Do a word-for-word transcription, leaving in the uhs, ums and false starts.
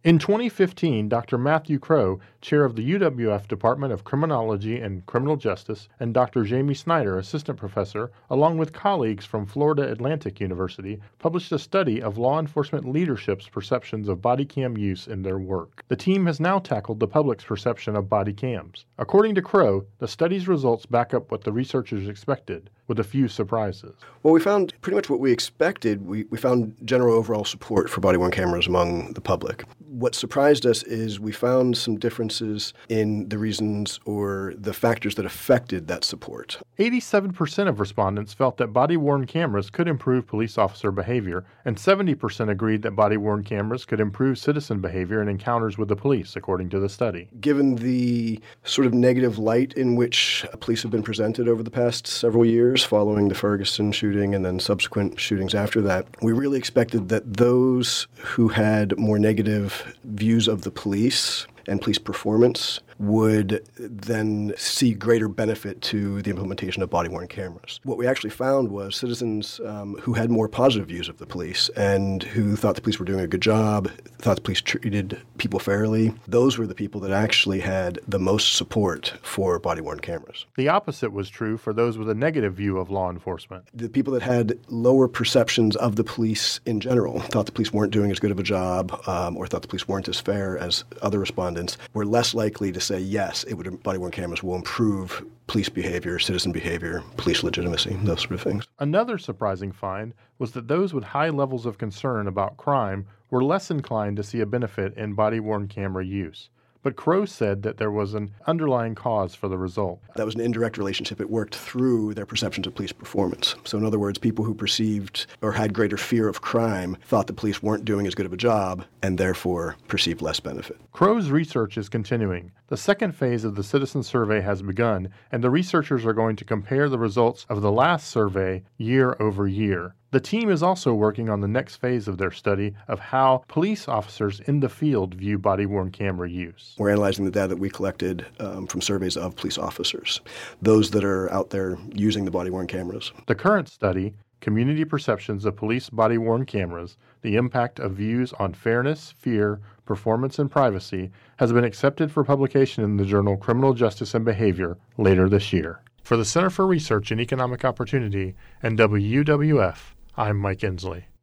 In twenty fifteen, Doctor Matthew Crow, chair of the U W F Department of Criminology and Criminal Justice, and Doctor Jamie Snyder, assistant professor, along with colleagues from Florida Atlantic University, published a study of law enforcement leadership's perceptions of body cam use in their work. The team has now tackled the public's perception of body cams. According to Crow, the study's results back up what the researchers expected, with a few surprises. Well, we found pretty much what we expected. We, we found general overall support for body-worn cameras among the public. What surprised us is we found some differences in the reasons or the factors that affected that support. eighty-seven percent of respondents felt that body-worn cameras could improve police officer behavior, and seventy percent agreed that body-worn cameras could improve citizen behavior in encounters with the police, according to the study. Given the sort of negative light in which police have been presented over the past several years following the Ferguson shooting and then subsequent shootings after that, we really expected that those who had more negative views of the police and police performance would then see greater benefit to the implementation of body-worn cameras. What we actually found was citizens um, who had more positive views of the police and who thought the police were doing a good job, thought the police treated people fairly. Those were the people that actually had the most support for body-worn cameras. The opposite was true for those with a negative view of law enforcement. The people that had lower perceptions of the police in general, thought the police weren't doing as good of a job um, or thought the police weren't as fair as other respondents, were less likely to say, yes, it would, body-worn cameras will improve police behavior, citizen behavior, police legitimacy, those sort of things. Another surprising find was that those with high levels of concern about crime were less inclined to see a benefit in body-worn camera use. But Crow said that there was an underlying cause for the result. That was an indirect relationship. It worked through their perceptions of police performance. So in other words, people who perceived or had greater fear of crime thought the police weren't doing as good of a job and therefore perceived less benefit. Crow's research is continuing. The second phase of the citizen survey has begun, and the researchers are going to compare the results of the last survey year over year. The team is also working on the next phase of their study of how police officers in the field view body-worn camera use. We're analyzing the data that we collected um, from surveys of police officers, those that are out there using the body-worn cameras. The current study, Community Perceptions of Police Body-Worn Cameras, the Impact of Views on Fairness, Fear, Performance, and Privacy, has been accepted for publication in the journal Criminal Justice and Behavior later this year. For the Center for Research and Economic Opportunity and W U W F, I'm Mike Inslee.